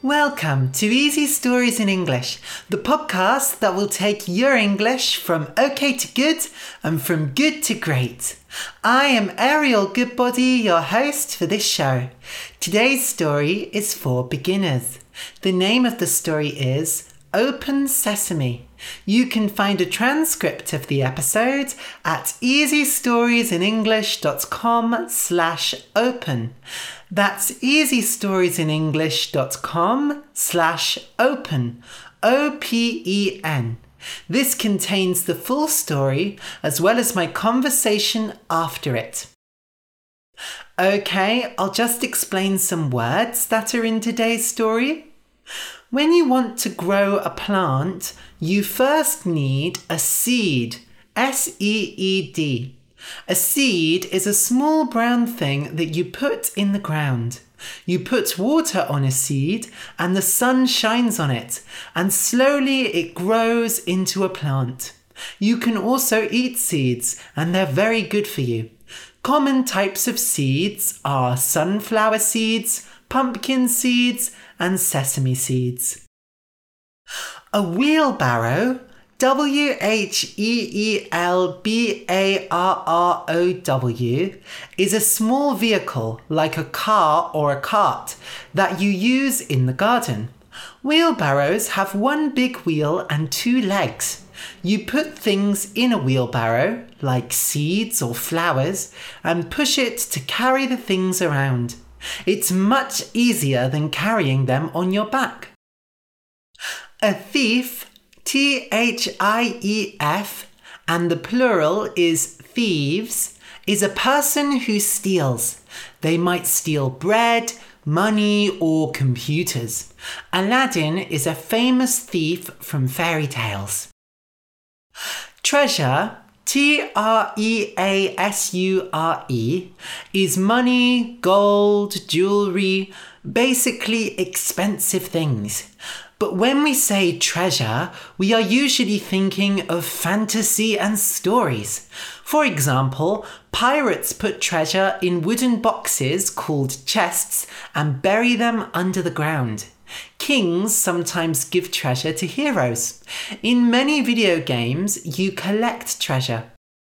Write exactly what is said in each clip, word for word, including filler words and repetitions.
Welcome to Easy Stories in English, the podcast that will take your English from okay to good and from good to great. I am Ariel Goodbody, your host for this show. Today's story is for beginners. The name of the story is Open Sesame. You can find a transcript of the episode at easystoriesinenglish.com slash open. That's easystoriesinenglish.com slash open. O P E N. This contains the full story as well as my conversation after it. Okay, I'll just explain some words that are in today's story. When you want to grow a plant, you first need a seed, S E E D. A seed is a small brown thing that you put in the ground. You put water on a seed and the sun shines on it, and slowly it grows into a plant. You can also eat seeds, and they're very good for you. Common types of seeds are sunflower seeds, pumpkin seeds, and sesame seeds. A wheelbarrow, W H E E L B A R R O W, is a small vehicle like a car or a cart that you use in the garden. Wheelbarrows have one big wheel and two legs. You put things in a wheelbarrow, like seeds or flowers, and push it to carry the things around. It's much easier than carrying them on your back. A thief, T H I E F, and the plural is thieves, is a person who steals. They might steal bread, money, or computers. Aladdin is a famous thief from fairy tales. Treasure, T R E A S U R E, is money, gold, jewelry, basically expensive things. But when we say treasure, we are usually thinking of fantasy and stories. For example, pirates put treasure in wooden boxes called chests and bury them under the ground. Kings sometimes give treasure to heroes. In many video games, you collect treasure.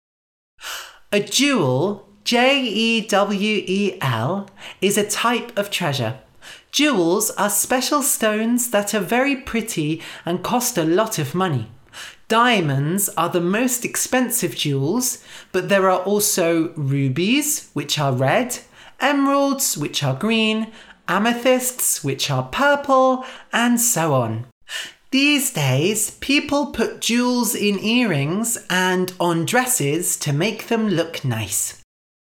A jewel, J E W E L, is a type of treasure. Jewels are special stones that are very pretty and cost a lot of money. Diamonds are the most expensive jewels, but there are also rubies, which are red, emeralds, which are green, amethysts, which are purple, and so on. These days, people put jewels in earrings and on dresses to make them look nice.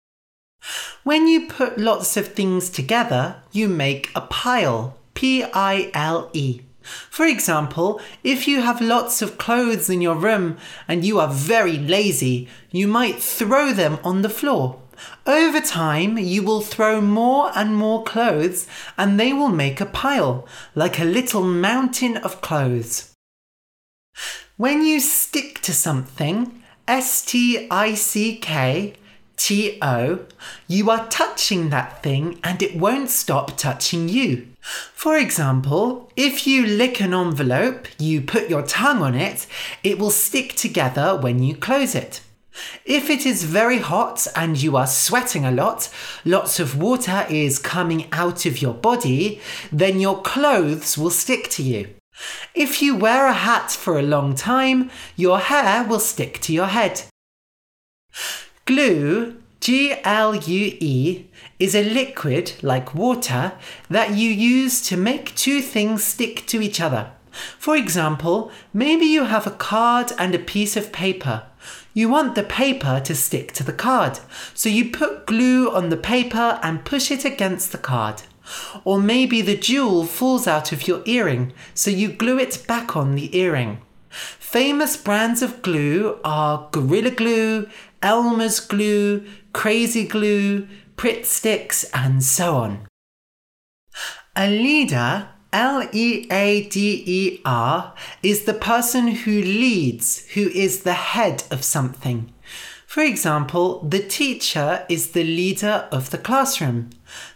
When you put lots of things together, you make a pile, P I L E. For example, if you have lots of clothes in your room and you are very lazy, you might throw them on the floor. Over time, you will throw more and more clothes and they will make a pile, like a little mountain of clothes. When you stick to something, S T I C K, T O, you are touching that thing and it won't stop touching you. For example, if you lick an envelope, you put your tongue on it, it will stick together when you close it. If it is very hot and you are sweating a lot, lots of water is coming out of your body, then your clothes will stick to you. If you wear a hat for a long time, your hair will stick to your head. Glue, G L U E, is a liquid, like water, that you use to make two things stick to each other. For example, maybe you have a card and a piece of paper. You want the paper to stick to the card, so you put glue on the paper and push it against the card. Or maybe the jewel falls out of your earring, so you glue it back on the earring. Famous brands of glue are Gorilla Glue, Elmer's Glue, Crazy Glue, Pritt Sticks, and so on. A leader, L E A D E R, is the person who leads, who is the head of something. For example, the teacher is the leader of the classroom.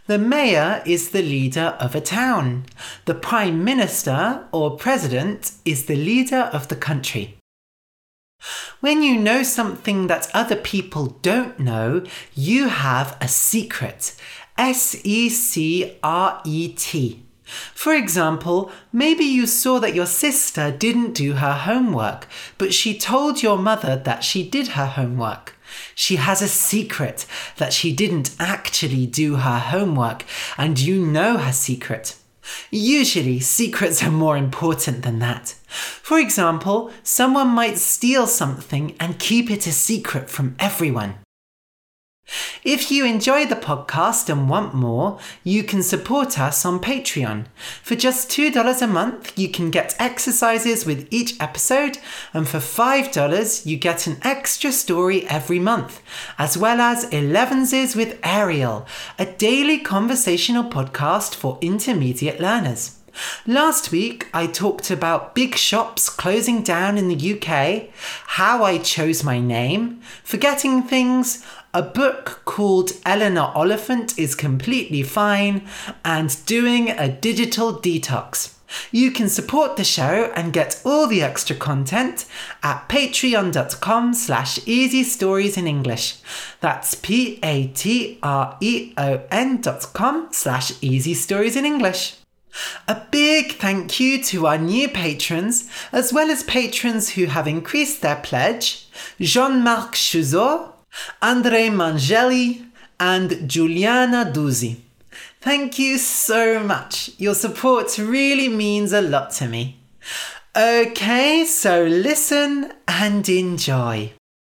The mayor is the leader of a town. The prime minister or president is the leader of the country. When you know something that other people don't know, you have a secret. S E C R E T. For example, maybe you saw that your sister didn't do her homework, but she told your mother that she did her homework. She has a secret that she didn't actually do her homework, and you know her secret. Usually, secrets are more important than that. For example, someone might steal something and keep it a secret from everyone. If you enjoy the podcast and want more, you can support us on Patreon. For just two dollars a month, you can get exercises with each episode, and for five dollars, you get an extra story every month, as well as Elevenses with Ariel, a daily conversational podcast for intermediate learners. Last week, I talked about big shops closing down in the U K, how I chose my name, forgetting things, a book called Eleanor Oliphant is Completely Fine, and doing a digital detox. You can support the show and get all the extra content at patreon.com slash easy stories in English. That's P-A-T-R-E-O-N dot com slash easy stories in English. A big thank you to our new patrons, as well as patrons who have increased their pledge: Jean-Marc Chuzot, André Mangeli, and Giuliana Duzzi. Thank you so much. Your support really means a lot to me. Okay, so listen and enjoy.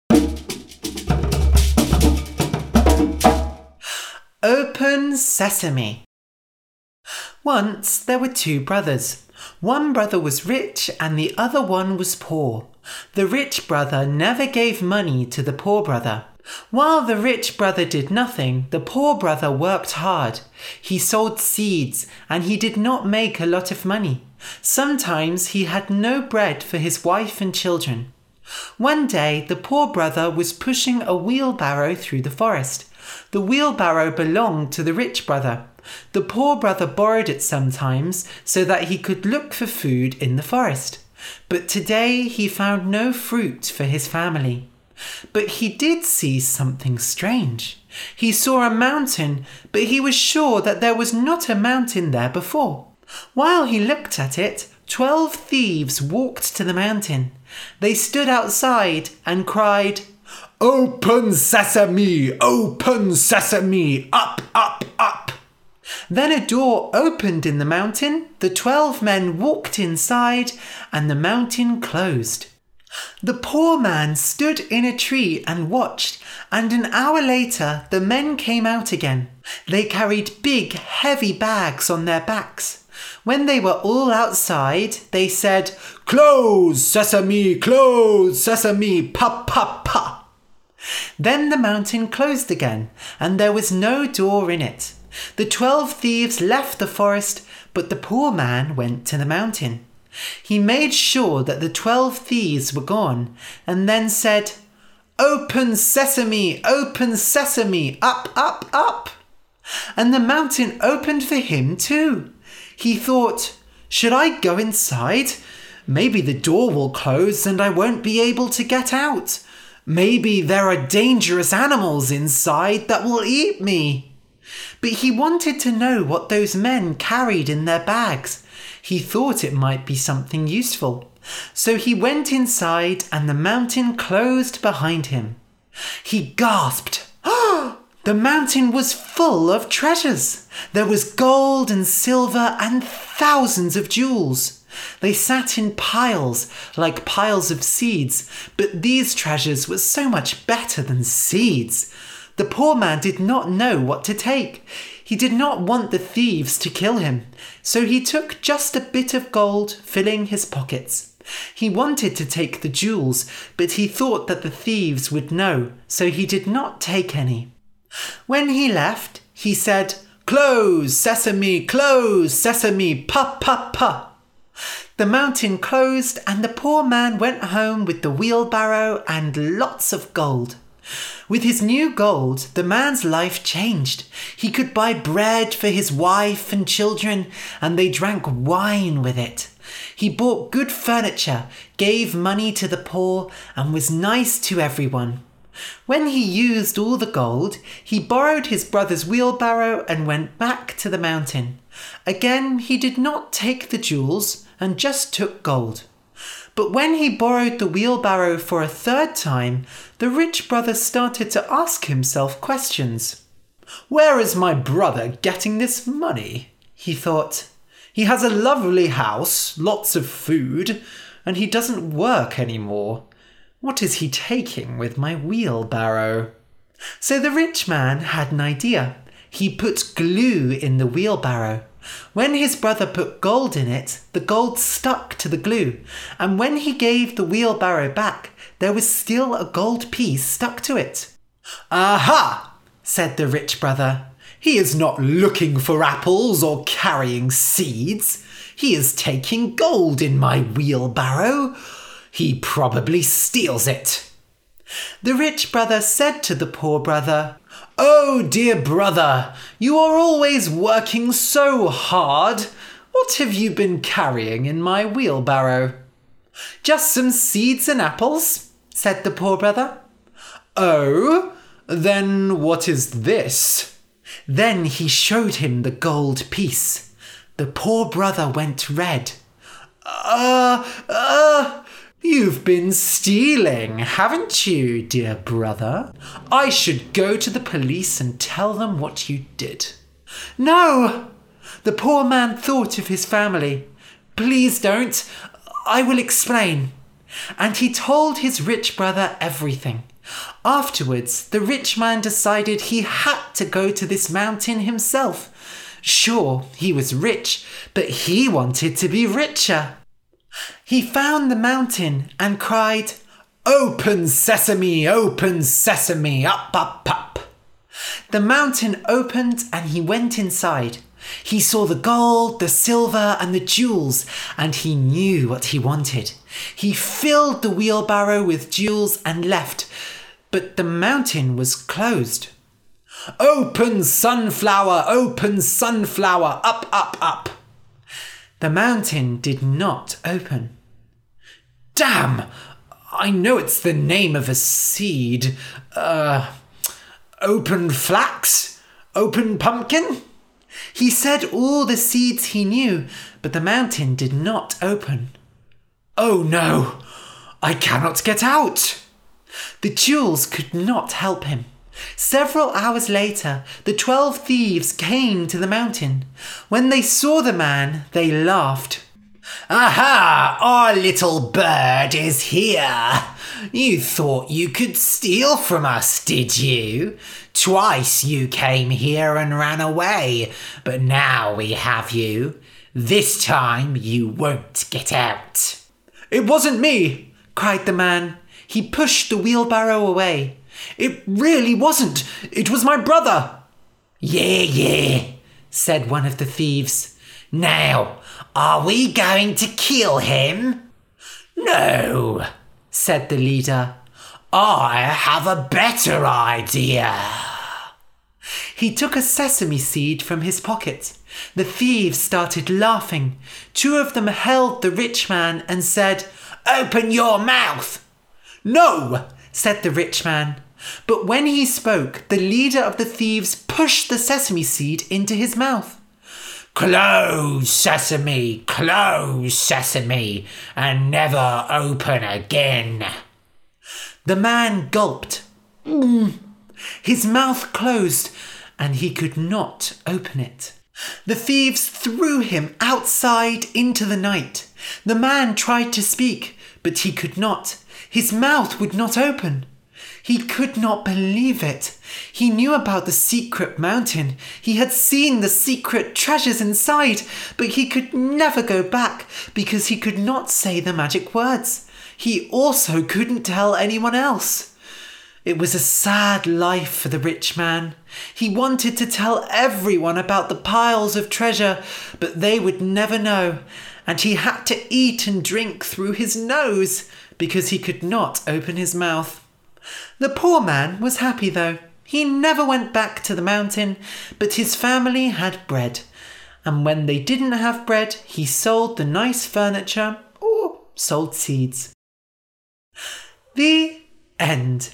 Open Sesame. Once there were two brothers. One brother was rich and the other one was poor. The rich brother never gave money to the poor brother. While the rich brother did nothing, the poor brother worked hard. He sold seeds and he did not make a lot of money. Sometimes he had no bread for his wife and children. One day, the poor brother was pushing a wheelbarrow through the forest. The wheelbarrow belonged to the rich brother. The poor brother borrowed it sometimes so that he could look for food in the forest. But today he found no fruit for his family. But he did see something strange. He saw a mountain, but he was sure that there was not a mountain there before. While he looked at it, twelve thieves walked to the mountain. They stood outside and cried, "Open sesame! Open sesame! Up, up, up!" Then a door opened in the mountain, the twelve men walked inside, and the mountain closed. The poor man stood in a tree and watched, and an hour later the men came out again. They carried big, heavy bags on their backs. When they were all outside, they said, "Close, sesame, close, sesame, pa, pa, pa." Then the mountain closed again, and there was no door in it. The twelve thieves left the forest, but the poor man went to the mountain. He made sure that the twelve thieves were gone, and then said, "Open sesame, open sesame, up, up, up." And the mountain opened for him too. He thought, "Should I go inside? Maybe the door will close and I won't be able to get out. Maybe there are dangerous animals inside that will eat me." But he wanted to know what those men carried in their bags. He thought it might be something useful. So he went inside and the mountain closed behind him. He gasped. "Oh!" The mountain was full of treasures. There was gold and silver and thousands of jewels. They sat in piles, like piles of seeds, but these treasures were so much better than seeds. The poor man did not know what to take. He did not want the thieves to kill him, so he took just a bit of gold, filling his pockets. He wanted to take the jewels, but he thought that the thieves would know, so he did not take any. When he left, he said, "Close, sesame, close, sesame, pa, pa, pa." The mountain closed and the poor man went home with the wheelbarrow and lots of gold. With his new gold, the man's life changed. He could buy bread for his wife and children, and they drank wine with it. He bought good furniture, gave money to the poor, and was nice to everyone. When he used all the gold, he borrowed his brother's wheelbarrow and went back to the mountain. Again, he did not take the jewels and just took gold. But when he borrowed the wheelbarrow for a third time, the rich brother started to ask himself questions. "Where is my brother getting this money?" he thought. "He has a lovely house, lots of food, and he doesn't work anymore. What is he taking with my wheelbarrow?" So the rich man had an idea. He put glue in the wheelbarrow. When his brother put gold in it, the gold stuck to the glue, and when he gave the wheelbarrow back, there was still a gold piece stuck to it. "Aha!" said the rich brother. "He is not looking for apples or carrying seeds. He is taking gold in my wheelbarrow. He probably steals it." The rich brother said to the poor brother, "Oh, dear brother, you are always working so hard. What have you been carrying in my wheelbarrow?" "Just some seeds and apples," said the poor brother. "Oh, then what is this?" Then he showed him the gold piece. The poor brother went red. Uh, uh, "You've been stealing, haven't you, dear brother? I should go to the police and tell them what you did." "No!" The poor man thought of his family. "Please don't. I will explain." And he told his rich brother everything. Afterwards, the rich man decided he had to go to this mountain himself. Sure, he was rich, but he wanted to be richer. He found the mountain and cried, "Open sesame, open sesame, up, up, up." The mountain opened and he went inside. He saw the gold, the silver and the jewels, and he knew what he wanted. He filled the wheelbarrow with jewels and left, but the mountain was closed. "Open sunflower, open sunflower, up, up, up." The mountain did not open. "Damn! I know it's the name of a seed. Uh, open flax? Open pumpkin?" He said all the seeds he knew, but the mountain did not open. "Oh no! I cannot get out!" The jewels could not help him. Several hours later, the twelve thieves came to the mountain. When they saw the man, they laughed. "Aha! Our little bird is here. You thought you could steal from us, did you? Twice you came here and ran away, but now we have you. This time you won't get out." "It wasn't me," cried the man. He pushed the wheelbarrow away. "It really wasn't. It was my brother." "Yeah, yeah," said one of the thieves. "Now, are we going to kill him?" "No," said the leader. "I have a better idea." He took a sesame seed from his pocket. The thieves started laughing. Two of them held the rich man and said, "Open your mouth." "No," said the rich man. But when he spoke, the leader of the thieves pushed the sesame seed into his mouth. "Close, sesame, close, sesame, and never open again." The man gulped. Mm. His mouth closed, and he could not open it. The thieves threw him outside into the night. The man tried to speak, but he could not. His mouth would not open. He could not believe it. He knew about the secret mountain. He had seen the secret treasures inside, but he could never go back because he could not say the magic words. He also couldn't tell anyone else. It was a sad life for the rich man. He wanted to tell everyone about the piles of treasure, but they would never know, and he had to eat and drink through his nose because he could not open his mouth. The poor man was happy though. He never went back to the mountain, but his family had bread. And when they didn't have bread, he sold the nice furniture or sold seeds. The end.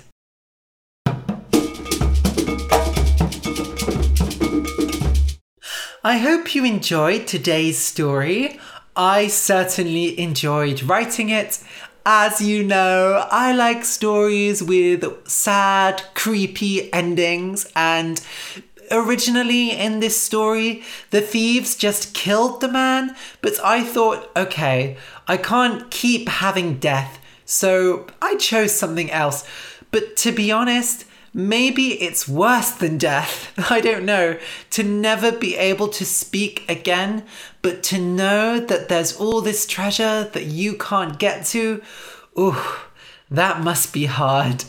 I hope you enjoyed today's story. I certainly enjoyed writing it. As you know, I like stories with sad, creepy endings, and originally in this story, the thieves just killed the man, but I thought, okay, I can't keep having death, so I chose something else. But to be honest, maybe it's worse than death. I don't know. To never be able to speak again, but to know that there's all this treasure that you can't get to. Ooh, that must be hard.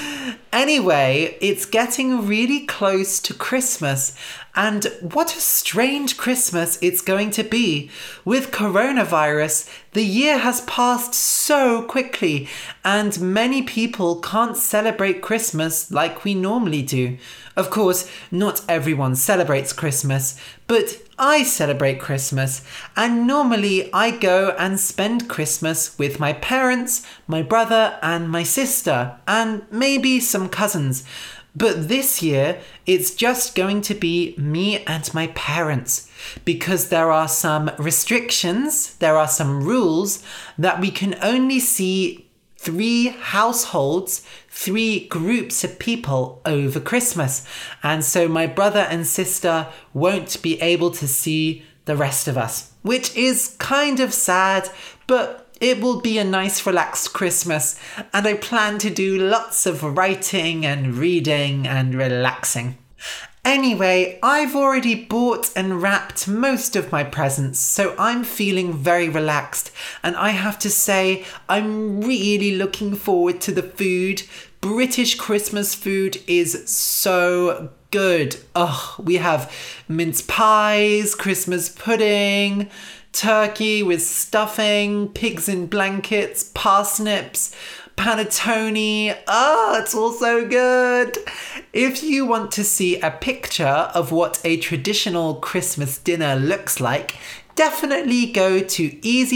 Anyway, it's getting really close to Christmas, and what a strange Christmas it's going to be. With coronavirus, the year has passed so quickly, and many people can't celebrate Christmas like we normally do. Of course, not everyone celebrates Christmas, but I celebrate Christmas, and normally I go and spend Christmas with my parents, my brother and my sister, and maybe some cousins. But this year, it's just going to be me and my parents, because there are some restrictions, there are some rules that we can only see three households, three groups of people over Christmas. And so my brother and sister won't be able to see the rest of us, which is kind of sad, but it will be a nice relaxed Christmas, and I plan to do lots of writing and reading and relaxing. Anyway, I've already bought and wrapped most of my presents, so I'm feeling very relaxed, and I have to say I'm really looking forward to the food. British Christmas food is so good. Oh, we have mince pies, Christmas pudding, turkey with stuffing, pigs in blankets, parsnips, panettone. Oh, it's all so good. If you want to see a picture of what a traditional Christmas dinner looks like, definitely go to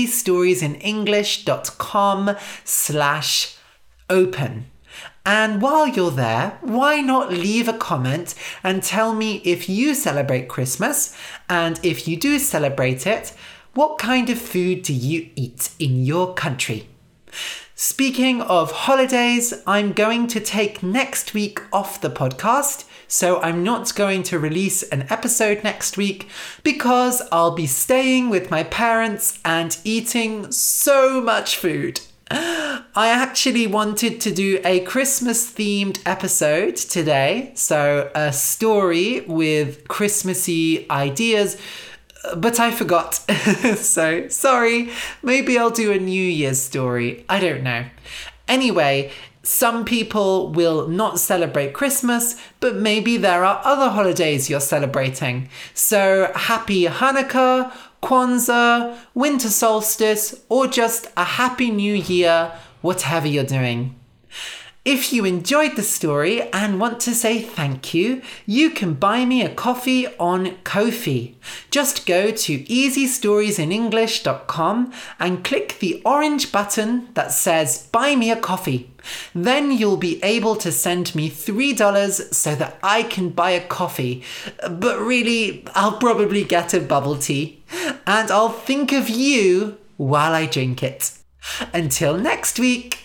easystoriesinenglish.com slash open. And while you're there, why not leave a comment and tell me if you celebrate Christmas, and if you do celebrate it, what kind of food do you eat in your country? Speaking of holidays, I'm going to take next week off the podcast, so I'm not going to release an episode next week because I'll be staying with my parents and eating so much food. I actually wanted to do a Christmas-themed episode today, so a story with Christmassy ideas, but I forgot. So, sorry. Maybe I'll do a New Year's story. I don't know. Anyway, some people will not celebrate Christmas, but maybe there are other holidays you're celebrating. So, happy Hanukkah, Kwanzaa, winter solstice, or just a happy new year, whatever you're doing. If you enjoyed the story and want to say thank you, you can buy me a coffee on Ko-fi. Just go to easystoriesinenglish dot com and click the orange button that says buy me a coffee. Then you'll be able to send me three dollars so that I can buy a coffee. But really, I'll probably get a bubble tea. And I'll think of you while I drink it. Until next week.